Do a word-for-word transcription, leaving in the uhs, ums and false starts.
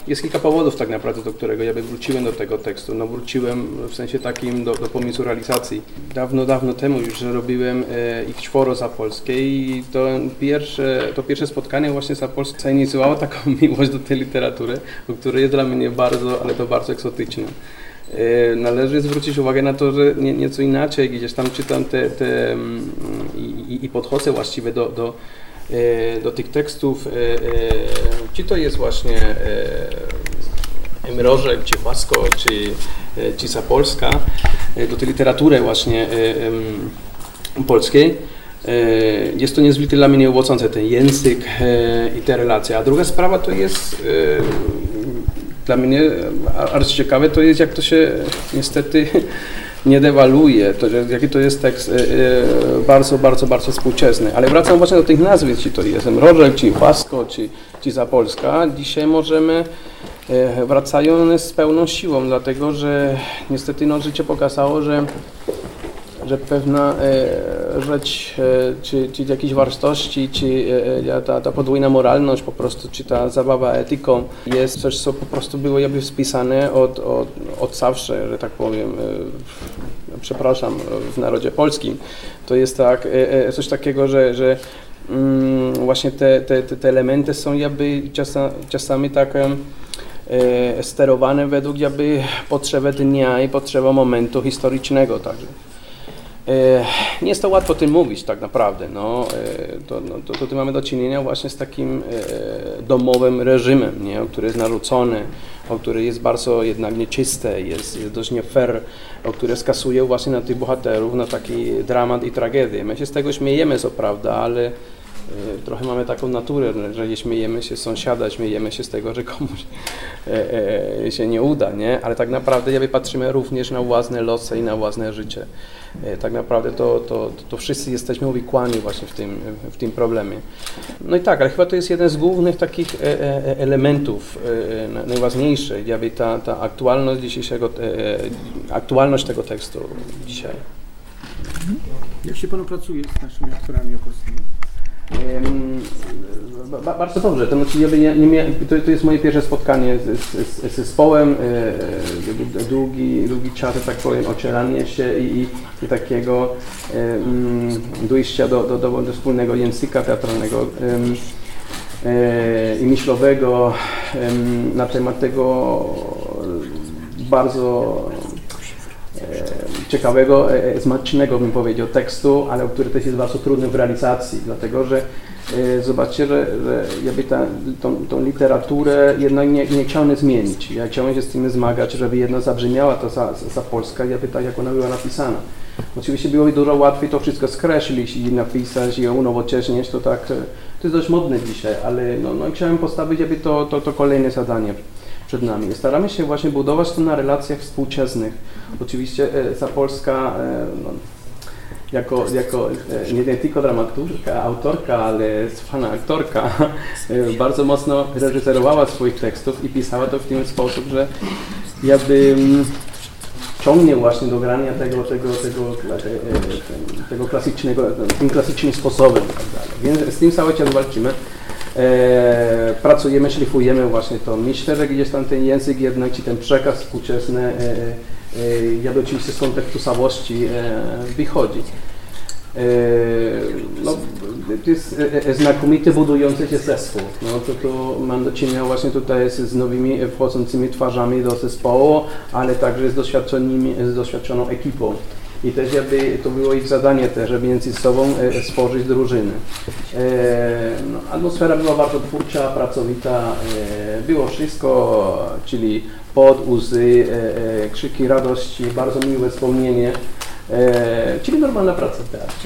Jest kilka powodów tak naprawdę, do którego ja by wróciłem do tego tekstu. No wróciłem w sensie takim do, do pomysłu realizacji. Dawno, dawno temu już robiłem e, ich czworo Zapolskiej i to pierwsze, to pierwsze spotkanie właśnie Zapolskie zainicjowało taką miłość do tej literatury, której jest dla mnie bardzo, ale to bardzo egzotyczna. E, należy zwrócić uwagę na to, że nie, nieco inaczej gdzieś tam czytam te, te i, i, i podchodzę właściwie do, do do tych tekstów, czy to jest właśnie Mrożek, czy Łasko, czy, czy Zapolska, do tej literatury właśnie polskiej. Jest to niezwykle dla mnie owocące, ten język i te relacje. A druga sprawa to jest dla mnie arcyciekawe, to jest jak to się niestety nie dewaluje, to, jaki to jest tekst e, e, bardzo, bardzo, bardzo współczesny. Ale wracam właśnie do tych nazwisk, czy to jest Mrożek, czy Łasko, czy, czy Zapolska. Dzisiaj możemy, e, wracają one z pełną siłą, dlatego że niestety no, życie pokazało, że, że pewna e, rzecz, e, czy, czy jakieś wartości, czy e, ta, ta podwójna moralność po prostu, czy ta zabawa etyką jest coś, co po prostu było jakby spisane od, od, od zawsze, że tak powiem, e, przepraszam, w narodzie polskim. To jest tak, e, coś takiego, że, że mm, właśnie te, te, te elementy są jakby czasa, czasami tak e, sterowane według jakby potrzeby dnia i potrzeby momentu historycznego także. Nie jest to łatwo o tym mówić tak naprawdę, no, to, no, to, to tu mamy do czynienia właśnie z takim domowym reżimem, nie, który jest narzucony, o który jest bardzo jednak nieczyste, jest, jest dość nie fair, o które skasuje właśnie na tych bohaterów, na taki dramat i tragedię. My się z tego śmiejemy, co prawda, ale trochę mamy taką naturę, że nie śmiejemy się z sąsiada, śmiejemy się z tego, że komuś e, e, się nie uda, nie? Ale tak naprawdę jakby patrzymy również na własne losy i na własne życie. E, tak naprawdę to, to, to wszyscy jesteśmy uwikłani właśnie w tym, w tym problemie. No i tak, ale chyba to jest jeden z głównych takich e, e, elementów, e, najważniejszych, jakby ta, ta aktualność dzisiejszego, e, aktualność tego tekstu dzisiaj. Jak się Panu pracuje z naszymi aktorami opolskimi? Bardzo dobrze, to, znaczy, nie, nie, to, to jest moje pierwsze spotkanie z, z, z zespołem, e, długi, długi czas, tak powiem, ocieranie się i, i takiego e, dojścia do, do, do, do wspólnego języka teatralnego e, i myślowego e, na temat tego bardzo ciekawego, smacznego, bym powiedział, tekstu, ale który też jest bardzo trudny w realizacji, dlatego że e, zobaczcie, że, że jakby ta, tą, tą literaturę jednak nie, nie chciałem zmienić. Ja chciałem się z tym zmagać, żeby jedna zabrzmiała ta za, za Polska, jakby tak, jak ona była napisana. Oczywiście byłoby dużo łatwiej to wszystko skreślić i napisać i ją unowocześnić, to tak, to jest dość modne dzisiaj, ale no, no, chciałem postawić jakby to, to, to kolejne zadanie przed nami. Staramy się właśnie budować to na relacjach współczesnych. Oczywiście e, Zapolska e, no, jako, jako e, nie tylko dramaturżka, autorka, ale fana aktorka e, bardzo mocno reżyserowała swoich tekstów i pisała to w ten sposób, że jakby m, ciągnie właśnie do grania tego, tego, tego, e, tego klasycznego, tym klasycznym sposobem. Tak dalej. Więc z tym cały czas walczymy. E, pracujemy, szlifujemy właśnie to. Myślę, że gdzieś tam ten język jednak, czy ten przekaz współczesny, e, e, jak oczywiście z kontekstu całości e, wychodzi. E, no, to jest e, znakomity budujący się zespół. No, to, to mam do czynienia właśnie tutaj z, z nowymi wchodzącymi twarzami do zespołu, ale także z, doświadczonymi, z doświadczoną ekipą. I też jakby to było ich zadanie też, żeby między sobą e, stworzyć drużyny. E, no, atmosfera była bardzo twórcza, pracowita, e, było wszystko, czyli pot, łzy, e, e, krzyki radości, bardzo miłe wspomnienie, e, czyli normalna praca w teatrze.